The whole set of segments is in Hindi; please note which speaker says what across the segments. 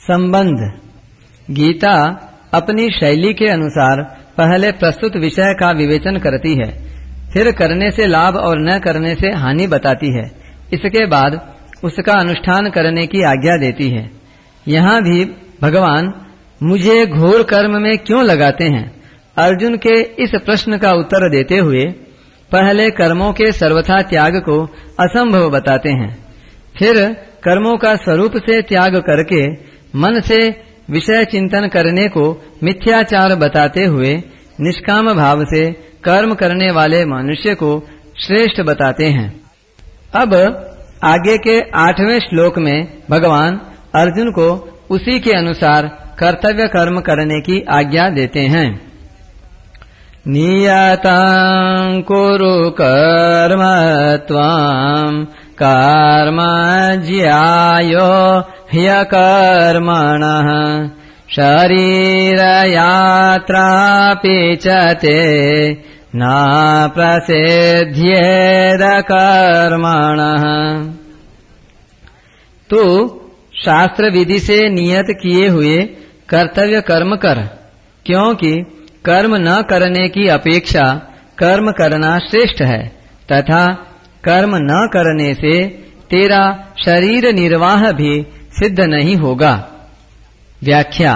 Speaker 1: संबंध। गीता अपनी शैली के अनुसार पहले प्रस्तुत विषय का विवेचन करती है, फिर करने से लाभ और न करने से हानि बताती है। इसके बाद उसका अनुष्ठान करने की आज्ञा देती है। यहाँ भी भगवान मुझे घोर कर्म में क्यों लगाते हैं, अर्जुन के इस प्रश्न का उत्तर देते हुए पहले कर्मों के सर्वथा त्याग को असंभव बताते हैं, फिर कर्मों का स्वरूप से त्याग करके मन से विषय चिंतन करने को मिथ्याचार बताते हुए निष्काम भाव से कर्म करने वाले मनुष्य को श्रेष्ठ बताते हैं। अब आगे के 8वें श्लोक में भगवान अर्जुन को उसी के अनुसार कर्तव्य कर्म करने की आज्ञा देते हैं। नियतं कुरु कर्म त्वं कर्म ज्यायो ह्यकर्मणः शरीर यात्रापि च ते न प्रसिद्ध्येद कर्मणः। तो शास्त्र विधि से नियत किए हुए कर्तव्य कर्म कर, क्योंकि कर्म न करने की अपेक्षा कर्म करना श्रेष्ठ है, तथा कर्म न करने से तेरा शरीर निर्वाह भी सिद्ध नहीं होगा। व्याख्या।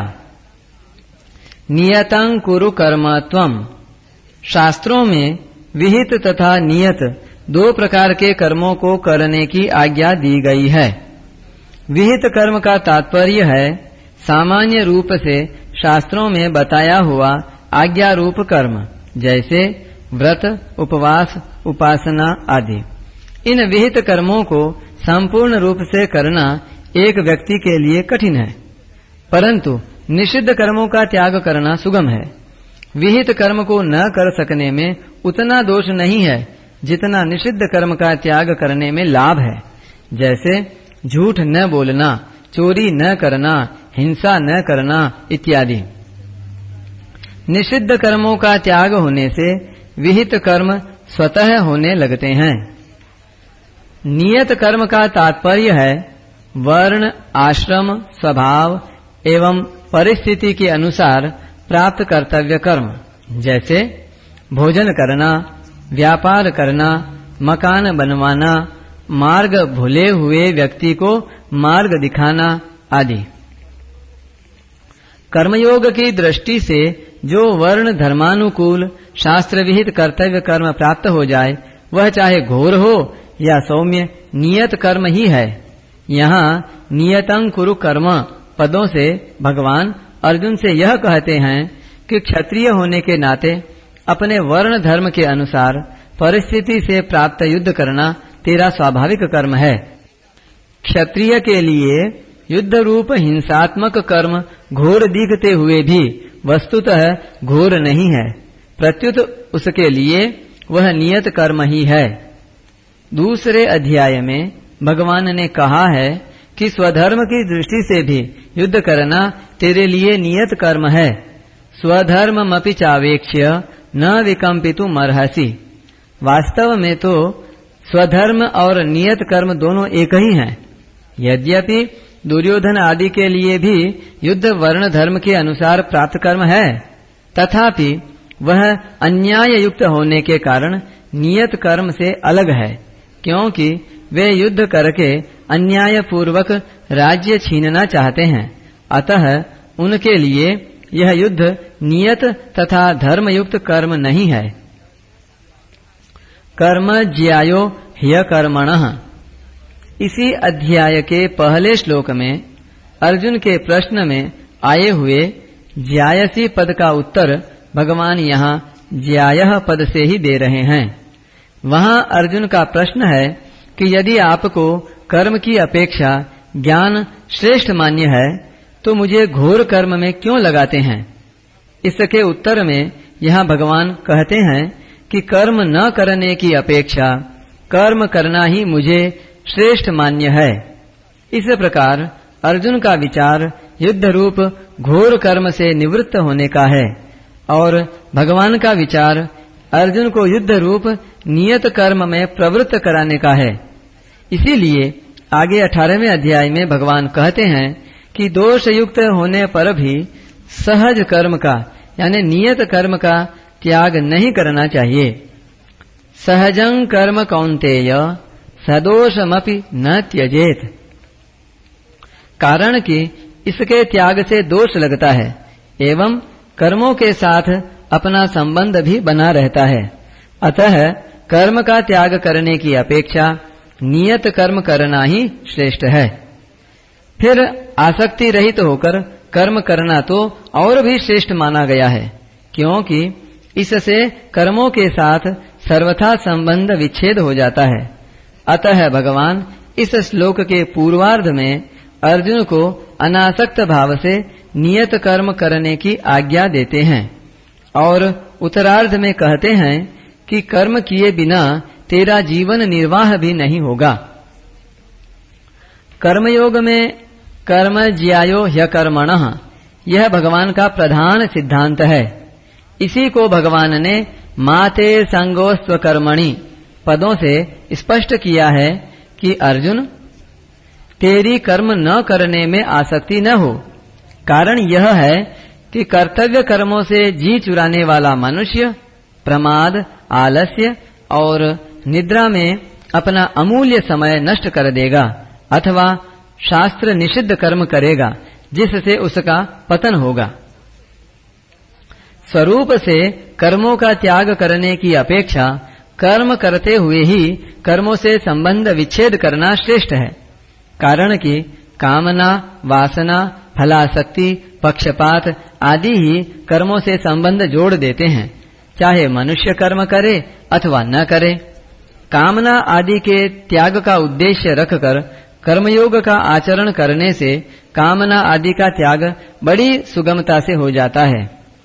Speaker 1: नियतं कुरु कर्म त्वं। शास्त्रों में विहित तथा नियत 2 प्रकार के कर्मों को करने की आज्ञा दी गई है। विहित कर्म का तात्पर्य है सामान्य रूप से शास्त्रों में बताया हुआ आज्ञा रूप कर्म, जैसे व्रत, उपवास, उपासना आदि। इन विहित कर्मों को संपूर्ण रूप से करना एक व्यक्ति के लिए कठिन है, परंतु निषिद्ध कर्मों का त्याग करना सुगम है। विहित कर्म को न कर सकने में उतना दोष नहीं है जितना निषिद्ध कर्म का त्याग करने में लाभ है, जैसे झूठ न बोलना, चोरी न करना, हिंसा न करना इत्यादि। निषिद्ध कर्मों का त्याग होने से विहित कर्म स्वतः होने लगते हैं। नियत कर्म का तात्पर्य है वर्ण, आश्रम, स्वभाव एवं परिस्थिति के अनुसार प्राप्त कर्तव्य कर्म, जैसे भोजन करना, व्यापार करना, मकान बनवाना, मार्ग भूले हुए व्यक्ति को मार्ग दिखाना आदि। कर्मयोग की दृष्टि से जो वर्ण धर्मानुकूल शास्त्र विहित कर्तव्य कर्म प्राप्त हो जाए, वह चाहे घोर हो या सौम्य नियत कर्म ही है। यहाँ नियतं कुरु कर्म पदों से भगवान अर्जुन से यह कहते हैं कि क्षत्रिय होने के नाते अपने वर्ण धर्म के अनुसार परिस्थिति से प्राप्त युद्ध करना तेरा स्वाभाविक कर्म है। क्षत्रिय के लिए युद्ध रूप हिंसात्मक कर्म घोर दिखते हुए भी वस्तुतः घोर नहीं है, प्रत्युत उसके लिए वह नियत कर्म ही है। दूसरे अध्याय में भगवान ने कहा है कि स्वधर्म की दृष्टि से भी युद्ध करना तेरे लिए नियत कर्म है। स्वधर्ममपि चावेक्ष्य न विकम्पितुम् अर्हसि। वास्तव में तो स्वधर्म और नियत कर्म दोनों एक ही हैं। यद्यपि दुर्योधन आदि के लिए भी युद्ध वर्ण धर्म के अनुसार प्राप्त कर्म है, तथापि वह अन्याय युक्त होने के कारण नियत कर्म से अलग है, क्योंकि वे युद्ध करके अन्याय पूर्वक राज्य छीनना चाहते हैं। अतः उनके लिए यह युद्ध नियत तथा धर्मयुक्त कर्म नहीं है। कर्म ज्यायो ह्यकर्मणः। इसी अध्याय के पहले श्लोक में अर्जुन के प्रश्न में आए हुए ज्यायसी पद का उत्तर भगवान यहाँ ज्यायः पद से ही दे रहे हैं। वहाँ अर्जुन का प्रश्न है कि यदि आपको कर्म की अपेक्षा ज्ञान श्रेष्ठ मान्य है, तो मुझे घोर कर्म में क्यों लगाते हैं। इसके उत्तर में यहाँ भगवान कहते हैं कि कर्म न करने की अपेक्षा कर्म करना ही मुझे श्रेष्ठ मान्य है। इस प्रकार अर्जुन का विचार युद्ध रूप घोर कर्म से निवृत्त होने का है, और भगवान का विचार अर्जुन को युद्ध रूप नियत कर्म में प्रवृत्त कराने का है। इसीलिए आगे 18वें अध्याय में भगवान कहते हैं कि दोष युक्त होने पर भी सहज कर्म का यानी नियत कर्म का त्याग नहीं करना चाहिए। सहजं कर्म कौन्तेय सदोषमपि न त्यजेत। कारण कि इसके त्याग से दोष लगता है एवं कर्मों के साथ अपना संबंध भी बना रहता है। अतः कर्म का त्याग करने की अपेक्षा नियत कर्म करना ही श्रेष्ठ है। फिर आसक्ति रहित होकर कर्म करना तो और भी श्रेष्ठ माना गया है, क्योंकि इससे कर्मों के साथ सर्वथा संबंध विच्छेद हो जाता है। अतः भगवान इस श्लोक के पूर्वार्ध में अर्जुन को अनासक्त भाव से नियत कर्म करने की आज्ञा देते हैं और उत्तरार्ध में कहते हैं कि कर्म किए बिना तेरा जीवन निर्वाह भी नहीं होगा। कर्मयोग में कर्म ज्यायो ह्यकर्मणः यह भगवान का प्रधान सिद्धांत है। इसी को भगवान ने माते संगोस्त्व कर्मणि पदों से स्पष्ट किया है कि अर्जुन तेरी कर्म न करने में आसक्ति न हो। कारण यह है कि कर्तव्य कर्मों से जी चुराने वाला मनुष्य प्रमाद, आलस्य और निद्रा में अपना अमूल्य समय नष्ट कर देगा अथवा शास्त्र निषिद्ध कर्म करेगा जिससे उसका पतन होगा। स्वरूप से कर्मों का त्याग करने की अपेक्षा कर्म करते हुए ही कर्मों से संबंध विच्छेद करना श्रेष्ठ है। कारण कि कामना, वासना, फलासक्ति, पक्षपात आदि ही कर्मों से संबंध जोड़ देते हैं, चाहे मनुष्य कर्म करे अथवा न करे। कामना आदि के त्याग का उद्देश्य रखकर कर्मयोग का आचरण करने से कामना आदि का त्याग बड़ी सुगमता से हो जाता है।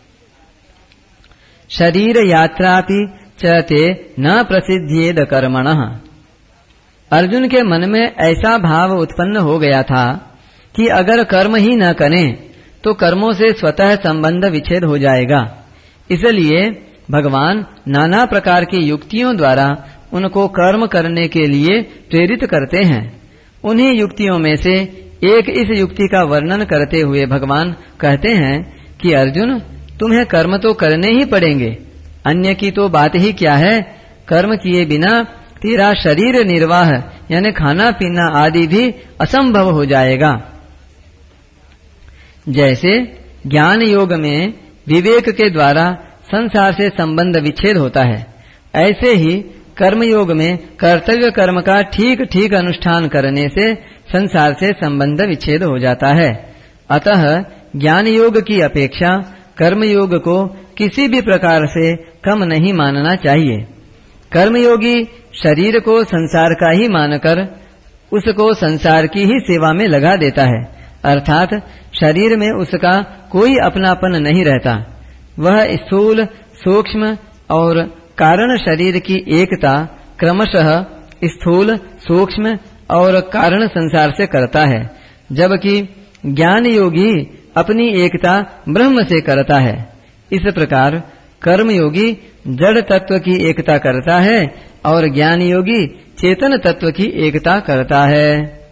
Speaker 1: शरीर यात्रापि चते न प्रसिद्धेद कर्मणः। अर्जुन के मन में ऐसा भाव उत्पन्न हो गया था कि अगर कर्म ही न करें तो कर्मों से स्वतः संबंध विच्छेद हो जाएगा। इसलिए भगवान नाना प्रकार की युक्तियों द्वारा उनको कर्म करने के लिए प्रेरित करते हैं। उन्हीं युक्तियों में से एक इस युक्ति का वर्णन करते हुए भगवान कहते हैं कि अर्जुन, तुम्हें कर्म तो करने ही पड़ेंगे, अन्य की तो बात ही क्या है। कर्म किए बिना तेरा शरीर निर्वाह यानी खाना पीना आदि भी असंभव हो जाएगा। जैसे ज्ञान योग में विवेक के द्वारा संसार से संबंध विच्छेद होता है, ऐसे ही कर्म योग में कर्तव्य कर्म का ठीक ठीक अनुष्ठान करने से संसार से संबंध विच्छेद हो जाता है। अतः ज्ञान योग की अपेक्षा कर्म योग को किसी भी प्रकार से कम नहीं मानना चाहिए। कर्मयोगी शरीर को संसार का ही मानकर उसको संसार की ही सेवा में लगा देता है, अर्थात शरीर में उसका कोई अपनापन नहीं रहता। वह स्थूल, सूक्ष्म और कारण शरीर की एकता क्रमशः स्थूल, सूक्ष्म और कारण संसार से करता है, जबकि ज्ञान योगी अपनी एकता ब्रह्म से करता है। इस प्रकार कर्मयोगी जड़ तत्व की एकता करता है और ज्ञान योगी चेतन तत्व की एकता करता है।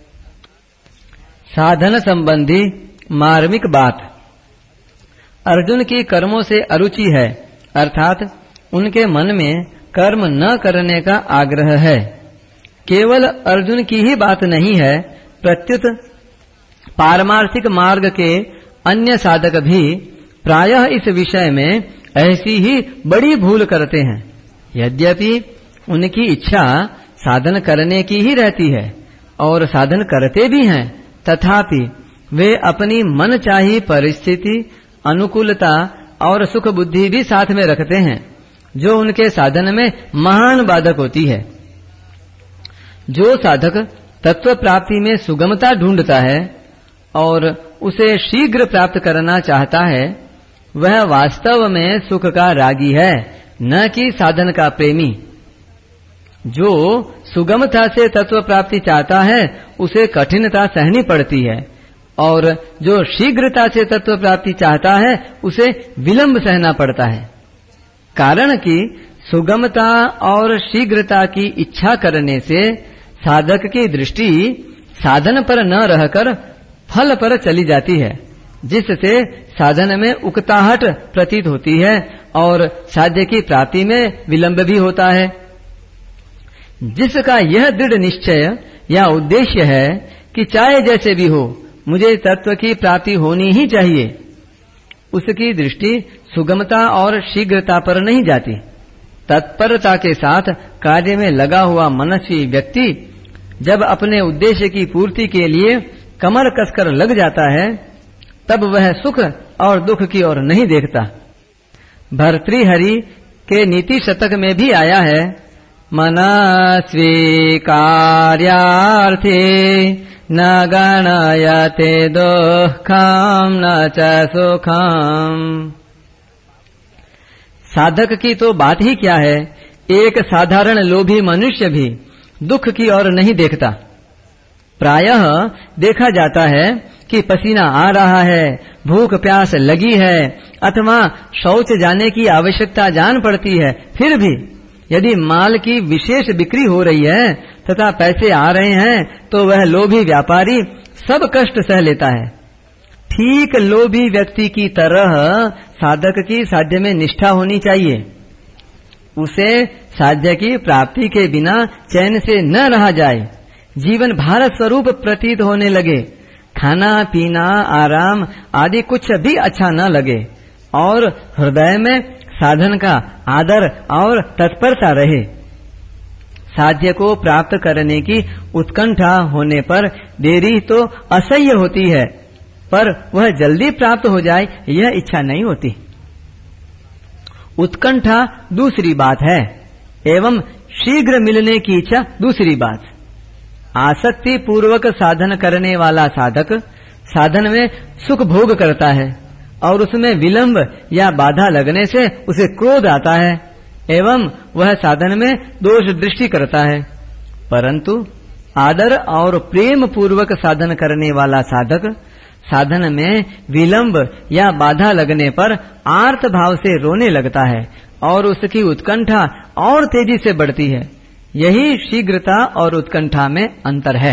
Speaker 1: साधन संबंधी मार्मिक बात। अर्जुन की कर्मों से अरुचि है, अर्थात उनके मन में कर्म न करने का आग्रह है। केवल अर्जुन की ही बात नहीं है, प्रत्युत पारमार्थिक मार्ग के अन्य साधक भी प्रायः इस विषय में ऐसी ही बड़ी भूल करते हैं। यद्यपि उनकी इच्छा साधन करने की ही रहती है और साधन करते भी हैं, तथापि वे अपनी मनचाही परिस्थिति, अनुकूलता और सुख बुद्धि भी साथ में रखते हैं, जो उनके साधन में महान बाधक होती है। जो साधक तत्व प्राप्ति में सुगमता ढूंढता है और उसे शीघ्र प्राप्त करना चाहता है, वह वास्तव में सुख का रागी है, न कि साधन का प्रेमी। जो सुगमता से तत्व प्राप्ति चाहता है उसे कठिनता सहनी पड़ती है, और जो शीघ्रता से तत्व प्राप्ति चाहता है उसे विलंब सहना पड़ता है। कारण कि सुगमता और शीघ्रता की इच्छा करने से साधक की दृष्टि साधन पर न रहकर फल पर चली जाती है, जिससे साधन में उकताहट प्रतीत होती है और साध्य की प्राप्ति में विलंब भी होता है। जिसका यह दृढ़ निश्चय या उद्देश्य है कि चाहे जैसे भी हो मुझे तत्व की प्राप्ति होनी ही चाहिए, उसकी दृष्टि सुगमता और शीघ्रता पर नहीं जाती। तत्परता के साथ कार्य में लगा हुआ मनस्वी व्यक्ति जब अपने उद्देश्य की पूर्ति के लिए कमर कसकर लग जाता है, तब वह सुख और दुख की ओर नहीं देखता। भर्तृहरि के नीति शतक में भी आया है, मनस्वी कार्यार्थे न गणयते दुःखं न च सुखं। साधक की तो बात ही क्या है, एक साधारण लोभी मनुष्य भी दुख की ओर नहीं देखता। प्रायः देखा जाता है कि पसीना आ रहा है, भूख प्यास लगी है अथवा शौच जाने की आवश्यकता जान पड़ती है, फिर भी यदि माल की विशेष बिक्री हो रही है तथा पैसे आ रहे हैं तो वह लोभी व्यापारी सब कष्ट सह लेता है। ठीक लोभी व्यक्ति की तरह साधक की साध्य में निष्ठा होनी चाहिए। उसे साध्य की प्राप्ति के बिना चैन से न रहा जाए, जीवन भारत स्वरूप प्रतीत होने लगे, खाना पीना आराम आदि कुछ भी अच्छा न लगे और हृदय में साधन का आदर और तत्परता रहे। साध्य को प्राप्त करने की उत्कंठा होने पर देरी तो असह्य होती है, पर वह जल्दी प्राप्त हो जाए यह इच्छा नहीं होती। उत्कंठा दूसरी बात है एवं शीघ्र मिलने की इच्छा दूसरी बात। आसक्ति पूर्वक साधन करने वाला साधक साधन में सुख भोग करता है और उसमें विलंब या बाधा लगने से उसे क्रोध आता है एवं वह साधन में दोष दृष्टि करता है। परंतु आदर और प्रेम पूर्वक साधन करने वाला साधक साधन में विलंब या बाधा लगने पर आर्त भाव से रोने लगता है और उसकी उत्कंठा और तेजी से बढ़ती है। यही शीघ्रता और उत्कंठा में अंतर है।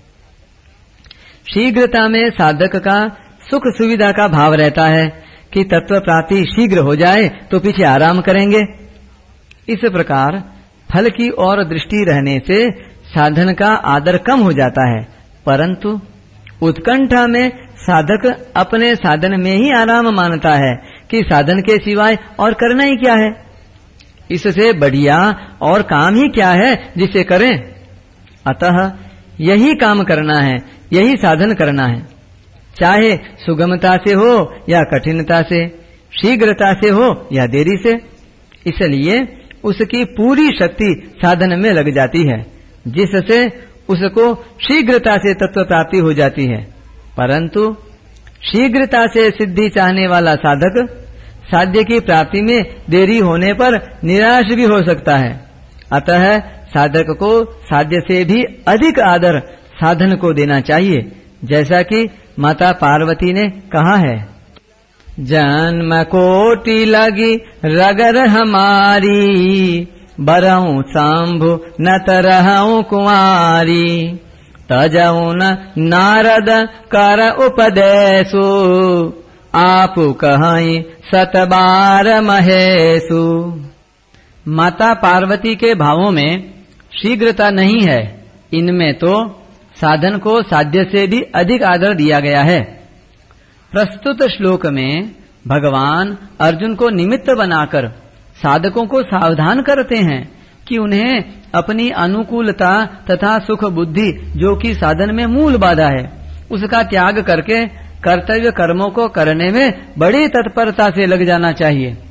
Speaker 1: शीघ्रता में साधक का सुख सुविधा का भाव रहता है कि तत्व प्राप्ति शीघ्र हो जाए तो पीछे आराम करेंगे। इस प्रकार फल की ओर दृष्टि रहने से साधन का आदर कम हो जाता है, परंतु उत्कंठा में साधक अपने साधन में ही आराम मानता है कि साधन के सिवाय और करना ही क्या है, इससे बढ़िया और काम ही क्या है जिसे करें। अतः यही काम करना है, यही साधन करना है, चाहे सुगमता से हो या कठिनता से, शीघ्रता से हो या देरी से। इसलिए उसकी पूरी शक्ति साधन में लग जाती है, जिससे उसको शीघ्रता से तत्व प्राप्ति हो जाती है। परंतु शीघ्रता से सिद्धि चाहने वाला साधक साध्य की प्राप्ति में देरी होने पर निराश भी हो सकता है। अतः साधक को साध्य से भी अधिक आदर साधन को देना चाहिए, जैसा कि माता पार्वती ने कहा है, जन्म कोटि लगी रगर हमारी, बरहूं शंभु न तरहूं कुंवारी, तजऊ न नारद कर उपदेशु, आपु कहीं सतबार महेशु। माता पार्वती के भावों में शीघ्रता नहीं है, इनमें तो साधन को साध्य से भी अधिक आदर दिया गया है। प्रस्तुत श्लोक में भगवान अर्जुन को निमित्त बनाकर साधकों को सावधान करते हैं कि उन्हें अपनी अनुकूलता तथा सुख बुद्धि जो कि साधन में मूल बाधा है, उसका त्याग करके कर्तव्य कर्मों को करने में बड़ी तत्परता से लग जाना चाहिए।